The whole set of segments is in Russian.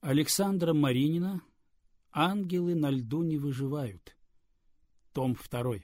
Александра Маринина «Ангелы на льду не выживают». Том 2.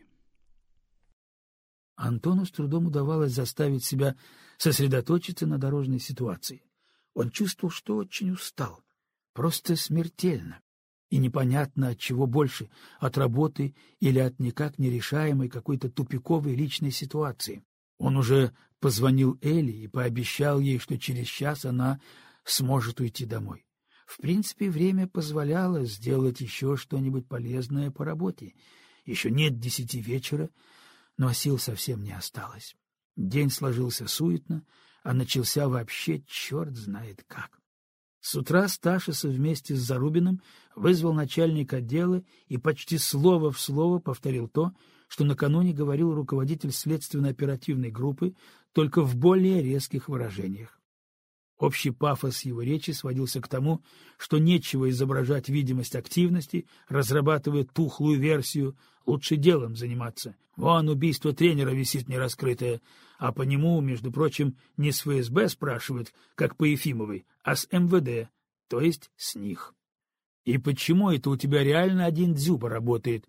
Антону с трудом удавалось заставить себя сосредоточиться на дорожной ситуации. Он чувствовал, что очень устал, просто смертельно. И непонятно, от чего больше — от работы или от никак нерешаемой какой-то тупиковой личной ситуации. Он уже позвонил Элли и пообещал ей, что через час она сможет уйти домой. В принципе, время позволяло сделать еще что-нибудь полезное по работе. Еще нет 10 вечера, но сил совсем не осталось. День сложился суетно, а начался вообще черт знает как. С утра Сташиса вместе с Зарубиным вызвал начальник отдела и почти слово в слово повторил то, что накануне говорил руководитель следственно-оперативной группы, только в более резких выражениях. Общий пафос его речи сводился к тому, что нечего изображать видимость активности, разрабатывая тухлую версию, лучше делом заниматься. Вон убийство тренера висит нераскрытое, а по нему, между прочим, не с ФСБ спрашивают, как по Ефимовой, а с МВД, то есть с них. И почему это у тебя реально один Дзюба работает?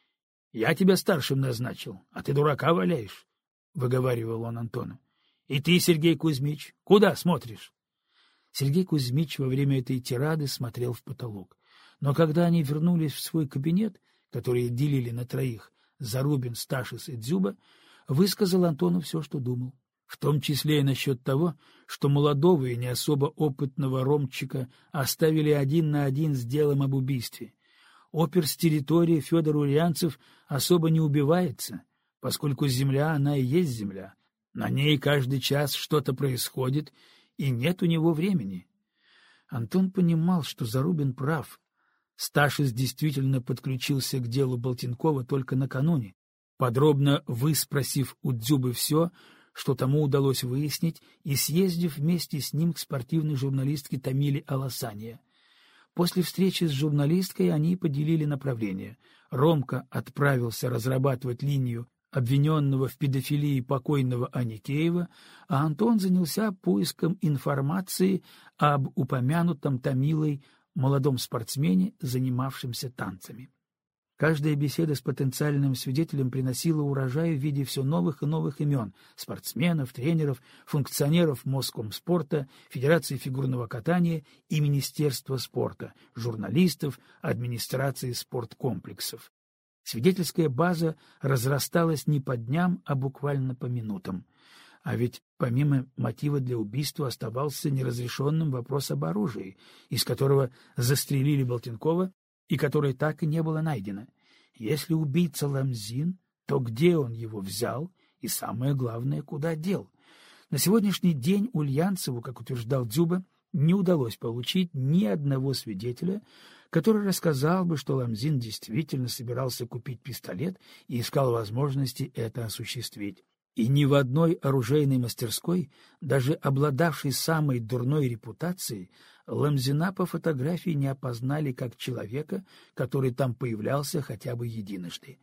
Я тебя старшим назначил, а ты дурака валяешь, — выговаривал он Антону. И ты, Сергей Кузьмич, куда смотришь? Сергей Кузьмич во время этой тирады смотрел в потолок. Но когда они вернулись в свой кабинет, который делили на троих, Зарубин, Сташис и Дзюба, высказал Антону все, что думал, в том числе и насчет того, что молодого и не особо опытного Ромчика оставили 1 на 1 с делом об убийстве. Опер с территории Федор Ульянцев особо не убивается, поскольку земля, она и есть земля. На ней каждый час что-то происходит, и нет у него времени. Антон понимал, что Зарубин прав. Сташис действительно подключился к делу Болтинкова только накануне, подробно выспросив у Дзюбы все, что тому удалось выяснить, и съездив вместе с ним к спортивной журналистке Тамиле Аласания. После встречи с журналисткой они поделили направление. Ромка отправился разрабатывать линию обвиненного в педофилии покойного Аникеева, а Антон занялся поиском информации об упомянутом Тамилой молодом спортсмене, занимавшемся танцами. Каждая беседа с потенциальным свидетелем приносила урожай в виде все новых и новых имен — спортсменов, тренеров, функционеров Москомспорта, Федерации фигурного катания и Министерства спорта, журналистов, администрации спорткомплексов. Свидетельская база разрасталась не по дням, а буквально по минутам. А ведь помимо мотива для убийства оставался неразрешенным вопрос об оружии, из которого застрелили Болтинкова и которое так и не было найдено. Если убийца Ламзин, то где он его взял и, самое главное, куда дел? На сегодняшний день Ульянцеву, как утверждал Дзюба, не удалось получить ни одного свидетеля, который рассказал бы, что Ламзин действительно собирался купить пистолет и искал возможности это осуществить. И ни в одной оружейной мастерской, даже обладавшей самой дурной репутацией, Ламзина по фотографии не опознали как человека, который там появлялся хотя бы единожды.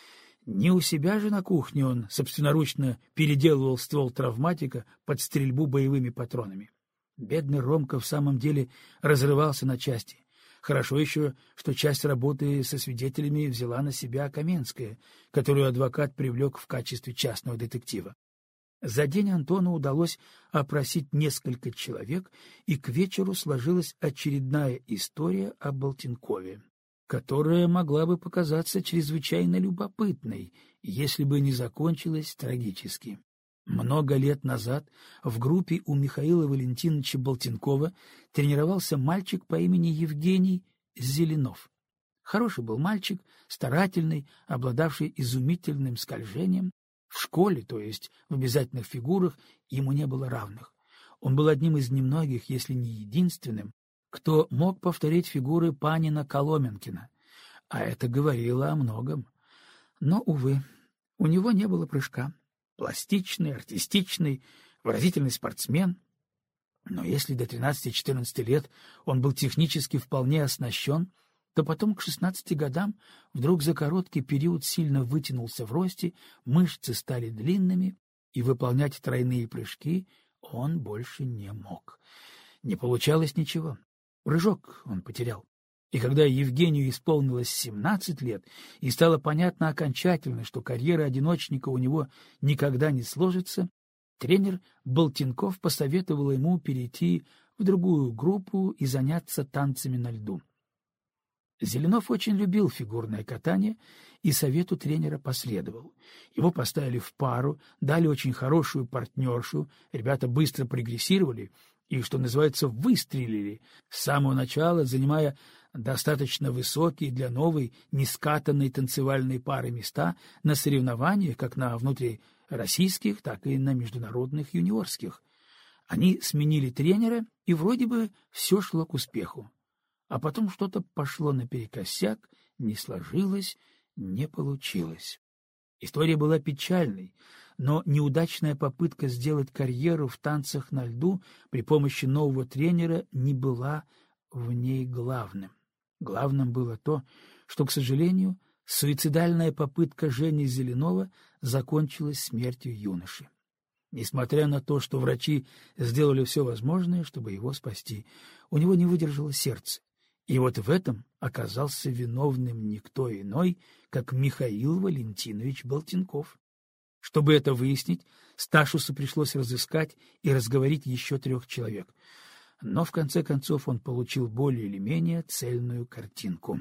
Не у себя же на кухне он собственноручно переделывал ствол травматика под стрельбу боевыми патронами. Бедный Ромка в самом деле разрывался на части. Хорошо еще, что часть работы со свидетелями взяла на себя Каменская, которую адвокат привлек в качестве частного детектива. За день Антону удалось опросить несколько человек, и к вечеру сложилась очередная история о Болтинкове, которая могла бы показаться чрезвычайно любопытной, если бы не закончилась трагически. Много лет назад в группе у Михаила Валентиновича Болтинкова тренировался мальчик по имени Евгений Зеленов. Хороший был мальчик, старательный, обладавший изумительным скольжением. В школе, то есть в обязательных фигурах, ему не было равных. Он был одним из немногих, если не единственным, кто мог повторить фигуры Панина-Коломенкина, а это говорило о многом. Но, увы, у него не было прыжка. Пластичный, артистичный, выразительный спортсмен. Но если до 13-14 лет он был технически вполне оснащен, то потом к 16 годам вдруг за короткий период сильно вытянулся в росте, мышцы стали длинными, и выполнять тройные прыжки он больше не мог. Не получалось ничего. Прыжок он потерял. И когда Евгению исполнилось 17 лет, и стало понятно окончательно, что карьера одиночника у него никогда не сложится, тренер Болтинков посоветовал ему перейти в другую группу и заняться танцами на льду. Зеленов очень любил фигурное катание и совету тренера последовал. Его поставили в пару, дали очень хорошую партнершу, ребята быстро прогрессировали и, что называется, выстрелили, с самого начала занимая достаточно высокие для новой нескатанной танцевальной пары места на соревнованиях как на внутрироссийских, так и на международных юниорских. Они сменили тренера, и вроде бы все шло к успеху. А потом что-то пошло наперекосяк, не сложилось, не получилось. История была печальной, но неудачная попытка сделать карьеру в танцах на льду при помощи нового тренера не была в ней главным. Главным было то, что, к сожалению, суицидальная попытка Жени Зеленова закончилась смертью юноши. Несмотря на то, что врачи сделали все возможное, чтобы его спасти, у него не выдержало сердце. И вот в этом оказался виновным никто иной, как Михаил Валентинович Болтинков. Чтобы это выяснить, Сташусу пришлось разыскать и разговорить еще 3 человек. Но в конце концов он получил более или менее цельную картинку.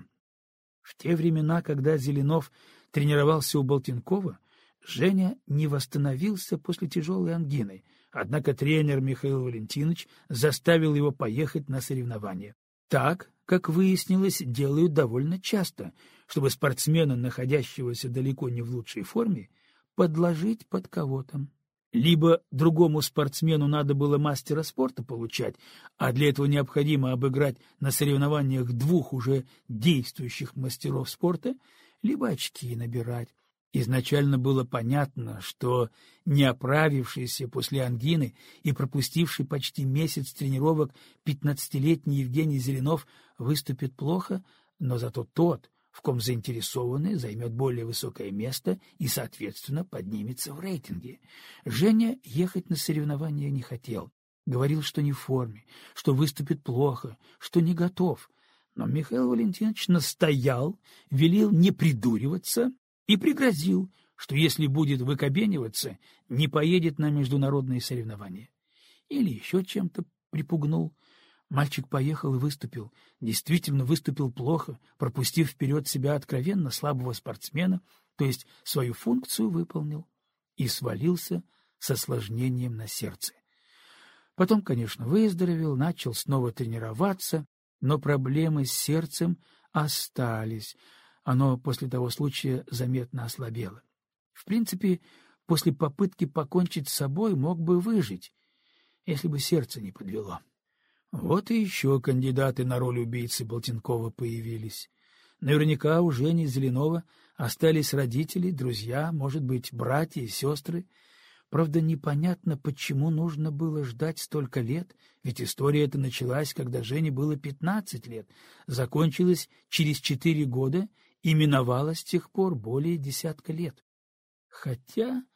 В те времена, когда Зеленов тренировался у Болтинкова, Женя не восстановился после тяжелой ангины, однако тренер Михаил Валентинович заставил его поехать на соревнования. Так, как выяснилось, делают довольно часто, чтобы спортсмена, находящегося далеко не в лучшей форме, подложить под кого-то. Либо другому спортсмену надо было мастера спорта получать, а для этого необходимо обыграть на соревнованиях 2 уже действующих мастеров спорта, либо очки набирать. Изначально было понятно, что не оправившийся после ангины и пропустивший почти месяц тренировок 15-летний Евгений Зеленов выступит плохо, но зато тот, в ком заинтересованы, займет более высокое место и, соответственно, поднимется в рейтинге. Женя ехать на соревнования не хотел. Говорил, что не в форме, что выступит плохо, что не готов. Но Михаил Валентинович настоял, велел не придуриваться и пригрозил, что если будет выкобениваться, не поедет на международные соревнования. Или еще чем-то припугнул. Мальчик поехал и выступил. Действительно выступил плохо, пропустив вперед себя откровенно слабого спортсмена, то есть свою функцию выполнил, и свалился с осложнением на сердце. Потом, конечно, выздоровел, начал снова тренироваться, но проблемы с сердцем остались. Оно после того случая заметно ослабело. В принципе, после попытки покончить с собой мог бы выжить, если бы сердце не подвело. Вот и еще кандидаты на роль убийцы Болтинкова появились. Наверняка у Жени Зеленова остались родители, друзья, может быть, братья и сестры. Правда, непонятно, почему нужно было ждать столько лет, ведь история эта началась, когда Жене было 15 лет, закончилась через 4 года и миновала с тех пор более 10 лет. Хотя,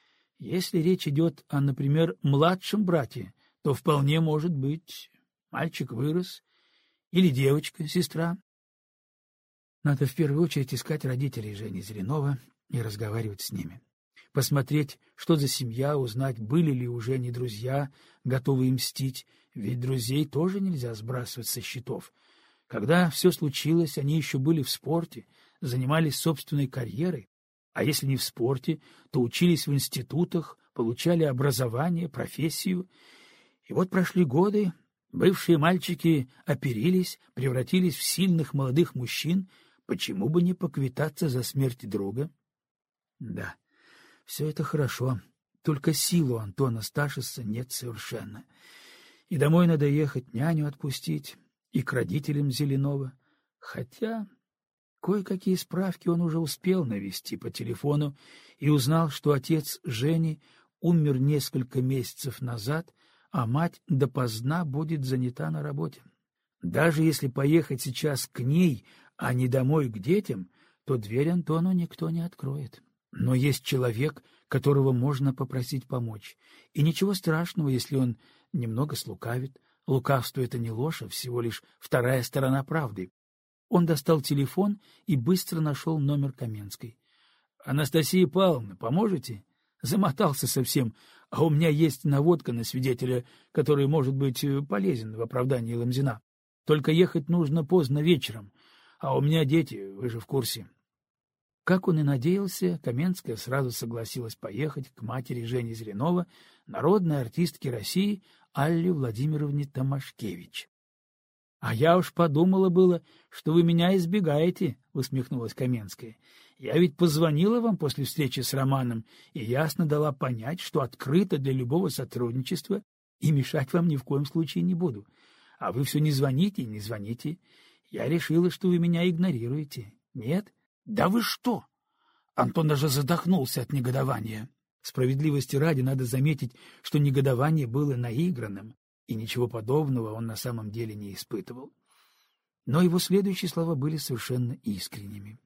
если речь идет о, например, младшем брате, то вполне может быть, мальчик вырос, или девочка, сестра. Надо в первую очередь искать родителей Жени Зеленова и разговаривать с ними. Посмотреть, что за семья, узнать, были ли у Жени друзья, готовые мстить, ведь друзей тоже нельзя сбрасывать со счетов. Когда все случилось, они еще были в спорте, занимались собственной карьерой, а если не в спорте, то учились в институтах, получали образование, профессию. И вот прошли годы, бывшие мальчики оперились, превратились в сильных молодых мужчин, почему бы не поквитаться за смерть друга? Да, все это хорошо, только сил у Антона Сташиса нет совершенно. И домой надо ехать, няню отпустить, и к родителям Зеленова. Хотя кое-какие справки он уже успел навести по телефону и узнал, что отец Жени умер несколько месяцев назад, а мать допоздна будет занята на работе. Даже если поехать сейчас к ней, а не домой к детям, то дверь Антону никто не откроет. Но есть человек, которого можно попросить помочь. И ничего страшного, если он немного слукавит. Лукавство — это не ложь, а всего лишь вторая сторона правды. Он достал телефон и быстро нашел номер Каменской. — Анастасия Павловна, поможете? Замотался совсем, а у меня есть наводка на свидетеля, который может быть полезен в оправдании Ломзина. Только ехать нужно поздно вечером, а у меня дети, вы же в курсе. Как он и надеялся, Каменская сразу согласилась поехать к матери Жени Зеленова, народной артистке России Алле Владимировне Томашкевич. — А я уж подумала было, что вы меня избегаете, — усмехнулась Каменская. — Я ведь позвонила вам после встречи с Романом и ясно дала понять, что открыта для любого сотрудничества и мешать вам ни в коем случае не буду. А вы все не звоните и не звоните. Я решила, что вы меня игнорируете. Нет? Да вы что? Антон даже задохнулся от негодования. Справедливости ради надо заметить, что негодование было наигранным, и ничего подобного он на самом деле не испытывал. Но его следующие слова были совершенно искренними.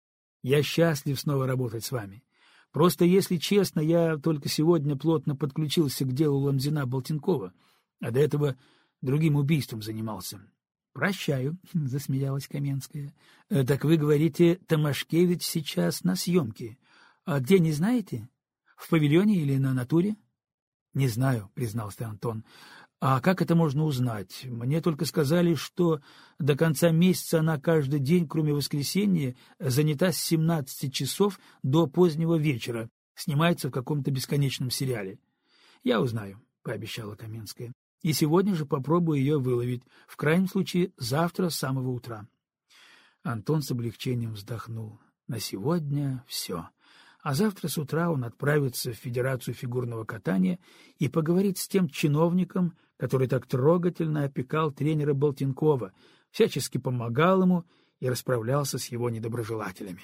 «Я счастлив снова работать с вами. Просто, если честно, я только сегодня плотно подключился к делу Ломзина-Болтинкова, а до этого другим убийством занимался». «Прощаю», — засмеялась Каменская. «Так вы говорите, Томашкевич сейчас на съемке. А где, не знаете? В павильоне или на натуре?» «Не знаю», — признался Антон. «А как это можно узнать? Мне только сказали, что до конца месяца она каждый день, кроме воскресенья, занята с 17 часов до позднего вечера, снимается в каком-то бесконечном сериале». «Я узнаю», — пообещала Каменская. «И сегодня же попробую ее выловить, в крайнем случае завтра с самого утра». Антон с облегчением вздохнул. На сегодня все. А завтра с утра он отправится в Федерацию фигурного катания и поговорит с тем чиновником, который так трогательно опекал тренера Болтинкова, всячески помогал ему и расправлялся с его недоброжелателями.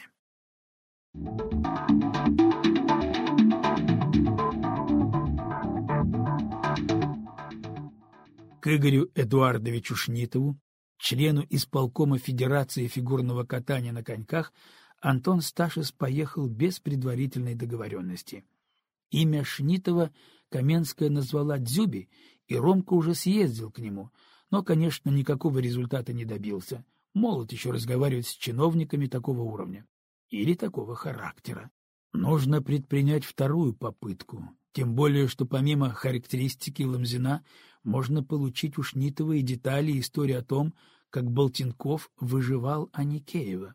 К Игорю Эдуардовичу Шнитову, члену исполкома Федерации фигурного катания на коньках, Антон Сташис поехал без предварительной договоренности. Имя Шнитова Каменская назвала Дзюби, и Ромка уже съездил к нему, но, конечно, никакого результата не добился. Молод еще разговаривать с чиновниками такого уровня или такого характера. Нужно предпринять вторую попытку, тем более, что помимо характеристики Ломзина можно получить у Шнитова и детали истории о том, как Болтинков выживал Аникеева.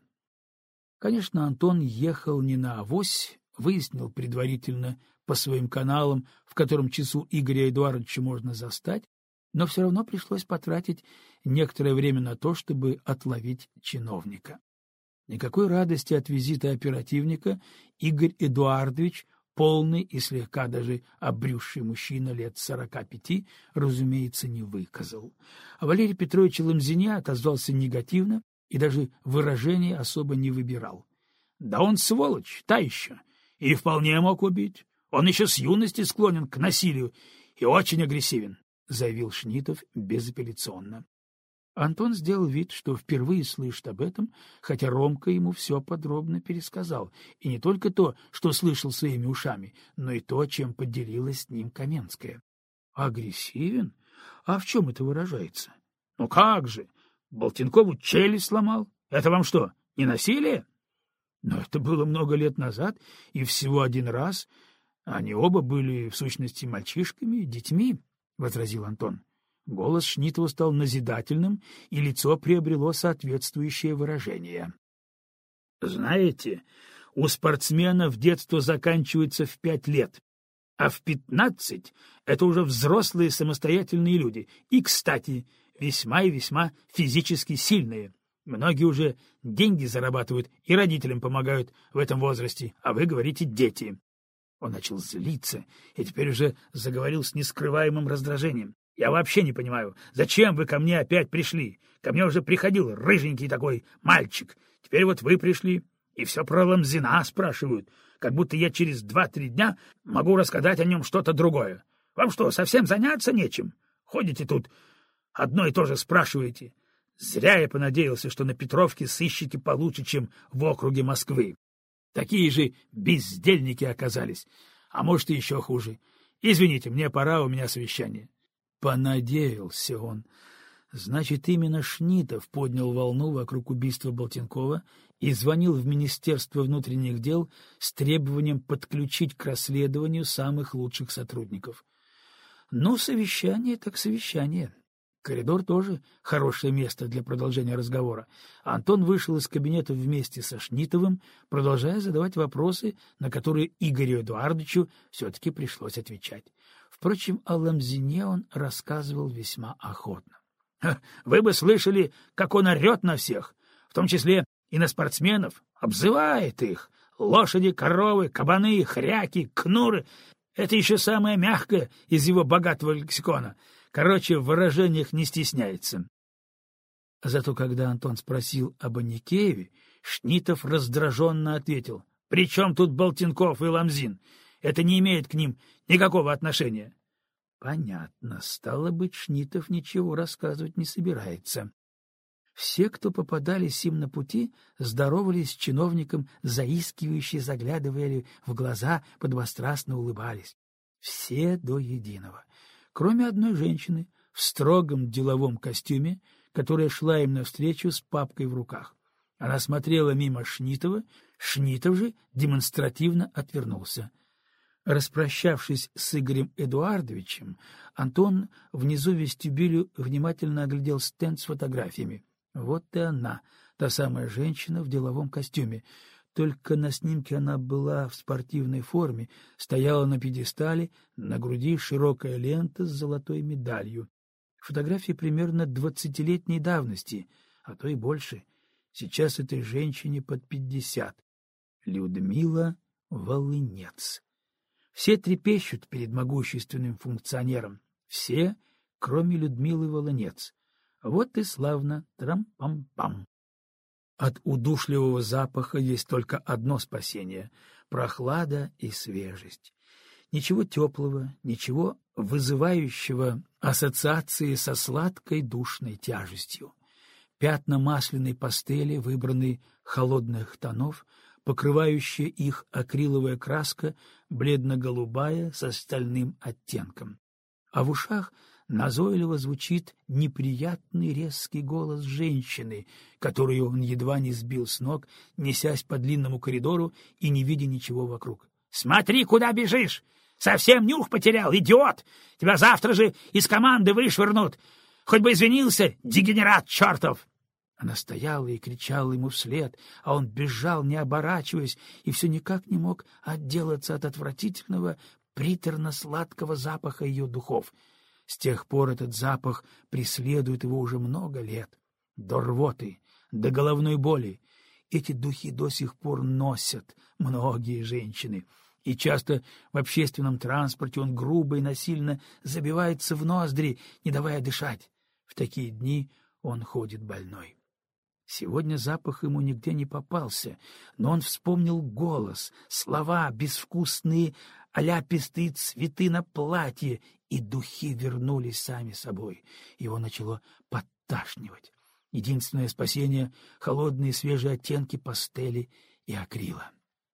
Конечно, Антон ехал не на авось, выяснил предварительно по своим каналам, в котором часу Игоря Эдуардовича можно застать, но все равно пришлось потратить некоторое время на то, чтобы отловить чиновника. Никакой радости от визита оперативника Игорь Эдуардович, полный и слегка даже обрюзший мужчина лет 45, разумеется, не выказал. А Валерий Петрович Ломзине отозвался негативно и даже выражения особо не выбирал. — Да он сволочь, та еще, и вполне мог убить. Он еще с юности склонен к насилию и очень агрессивен, — заявил Шнитов безапелляционно. Антон сделал вид, что впервые слышит об этом, хотя Ромка ему все подробно пересказал, и не только то, что слышал своими ушами, но и то, чем поделилась с ним Каменская. — Агрессивен? А в чем это выражается? — Ну как же! Болтинкову челюсть сломал. Это вам что, не насилие? Но это было много лет назад, и всего один раз. Они оба были, в сущности, мальчишками, детьми, — возразил Антон. Голос Шнитова стал назидательным, и лицо приобрело соответствующее выражение. — Знаете, у спортсменов детство заканчивается в 5 лет, а в 15 — это уже взрослые самостоятельные люди, и, кстати, весьма и весьма физически сильные. Многие уже деньги зарабатывают и родителям помогают в этом возрасте, а вы говорите «дети». Он начал злиться и теперь уже заговорил с нескрываемым раздражением. «Я вообще не понимаю, зачем вы ко мне опять пришли? Ко мне уже приходил рыженький такой мальчик. Теперь вот вы пришли, и все про Ломзина спрашивают, как будто я через 2-3 дня могу рассказать о нем что-то другое. Вам что, совсем заняться нечем? Ходите тут, одно и то же спрашиваете. Зря я понадеялся, что на Петровке сыщите получше, чем в округе Москвы. Такие же бездельники оказались, а может и еще хуже. Извините, мне пора, у меня совещание». Понадеялся он. Значит, именно Шнитов поднял волну вокруг убийства Болтинкова и звонил в Министерство внутренних дел с требованием подключить к расследованию самых лучших сотрудников. Ну, совещание так совещание. Коридор тоже хорошее место для продолжения разговора. Антон вышел из кабинета вместе со Шнитовым, продолжая задавать вопросы, на которые Игорю Эдуардовичу все-таки пришлось отвечать. Впрочем, о Ламзине он рассказывал весьма охотно. — Вы бы слышали, как он орет на всех, в том числе и на спортсменов, обзывает их. Лошади, коровы, кабаны, хряки, кнуры — это еще самое мягкое из его богатого лексикона. Короче, в выражениях не стесняется. Зато когда Антон спросил об Аникееве, Шнитов раздраженно ответил: «При чем тут Болтинков и Ламзин? Это не имеет к ним никакого отношения». Понятно, стало быть, Шнитов ничего рассказывать не собирается. Все, кто попадались им на пути, здоровались с чиновником, заискивающе заглядывали в глаза, подвострастно улыбались. Все до единого. Кроме одной женщины в строгом деловом костюме, которая шла им навстречу с папкой в руках. Она смотрела мимо Шнитова, Шнитов же демонстративно отвернулся. Распрощавшись с Игорем Эдуардовичем, Антон внизу в вестибюле внимательно оглядел стенд с фотографиями. Вот и она, та самая женщина в деловом костюме. Только на снимке она была в спортивной форме, стояла на пьедестале, на груди широкая лента с золотой медалью. Фотографии примерно 20-летней давности, а то и больше. Сейчас этой женщине под 50. Людмила Волынец. Все трепещут перед могущественным функционером. Все, кроме Людмилы Волынец. Вот и славно. Трам-пам-пам. От удушливого запаха есть только одно спасение — прохлада и свежесть. Ничего теплого, ничего вызывающего ассоциации со сладкой душной тяжестью. Пятна масляной пастели, выбранной холодных тонов, покрывающая их акриловая краска, бледно-голубая с стальным оттенком. А в ушах назойливо звучит неприятный резкий голос женщины, которую он едва не сбил с ног, несясь по длинному коридору и не видя ничего вокруг. — Смотри, куда бежишь! Совсем нюх потерял, идиот! Тебя завтра же из команды вышвырнут! Хоть бы извинился, дегенерат чертов! Она стояла и кричала ему вслед, а он бежал, не оборачиваясь, и все никак не мог отделаться от отвратительного приторно-сладкого запаха ее духов. С тех пор этот запах преследует его уже много лет. До рвоты, до головной боли. Эти духи до сих пор носят многие женщины. И часто в общественном транспорте он грубо и насильно забивается в ноздри, не давая дышать. В такие дни он ходит больной. Сегодня запах ему нигде не попался, но он вспомнил голос, слова, безвкусные аляпистые цветы на платье, и духи вернулись сами собой. Его начало подташнивать. Единственное спасение — холодные свежие оттенки пастели и акрила.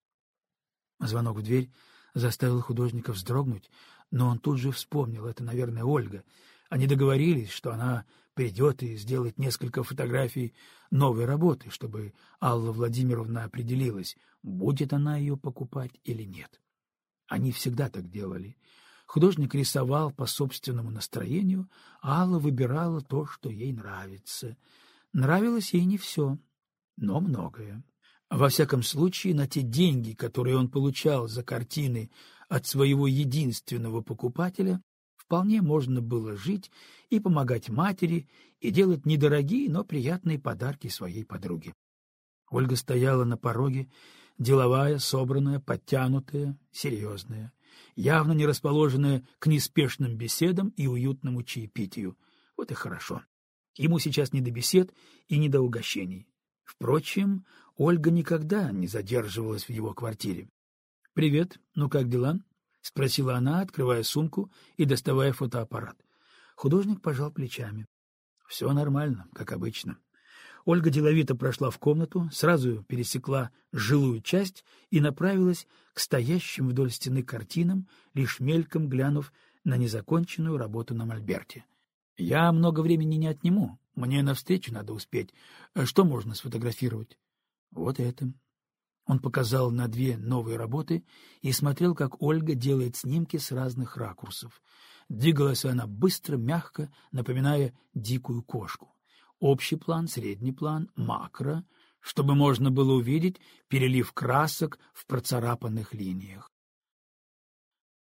Звонок в дверь заставил художника вздрогнуть, но он тут же вспомнил — это, наверное, Ольга. Они договорились, что она придет и сделает несколько фотографий новой работы, чтобы Алла Владимировна определилась, будет она ее покупать или нет. Они всегда так делали. Художник рисовал по собственному настроению, а Алла выбирала то, что ей нравится. Нравилось ей не все, но многое. Во всяком случае, на те деньги, которые он получал за картины от своего единственного покупателя, вполне можно было жить и помогать матери, и делать недорогие, но приятные подарки своей подруге. Ольга стояла на пороге, деловая, собранная, подтянутая, серьезная, явно не расположенная к неспешным беседам и уютному чаепитию. Вот и хорошо. Ему сейчас не до бесед и не до угощений. Впрочем, Ольга никогда не задерживалась в его квартире. — Привет, ну как дела? — спросила она, открывая сумку и доставая фотоаппарат. Художник пожал плечами. — Все нормально, как обычно. Ольга деловито прошла в комнату, сразу пересекла жилую часть и направилась к стоящим вдоль стены картинам, лишь мельком глянув на незаконченную работу на мольберте. «Я много времени не отниму. Мне навстречу надо успеть. Что можно сфотографировать?» «Вот это». Он показал на 2 новые работы и смотрел, как Ольга делает снимки с разных ракурсов. Двигалась она быстро, мягко, напоминая дикую кошку. Общий план, средний план, макро, чтобы можно было увидеть перелив красок в процарапанных линиях.